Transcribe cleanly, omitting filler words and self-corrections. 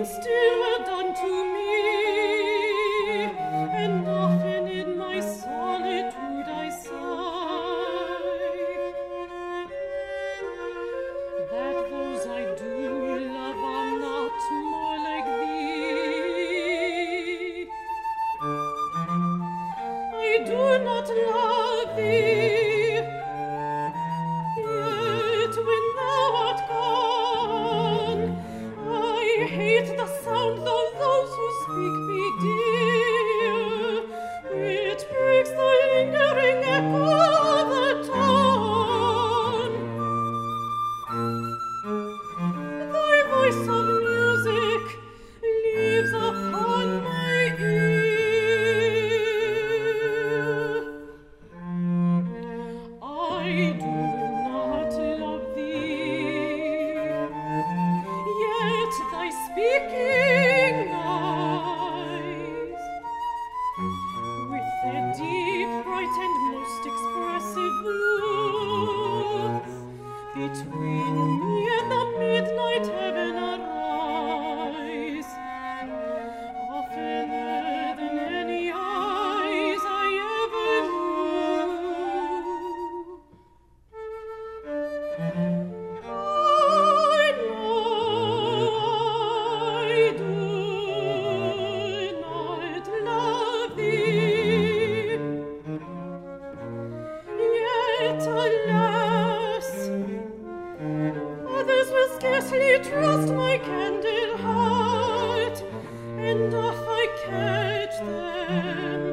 still done to me, and often in my solitude I sigh that those I do love are not more like thee. I do not love thee, yet when thou art gone, I hate the sound of those who speak me dear. It breaks the lingering echo of the tone. Thy voice of music leaves upon my ear. I do not love thee, yet thy speaking eyes, with their deep, bright, and most expressive blue, between me and the midnight heaven arise, oftener than any eyes I ever knew. I know I do not love thee, yet alas, others will scarcely trust my candid heart, and doth I catch them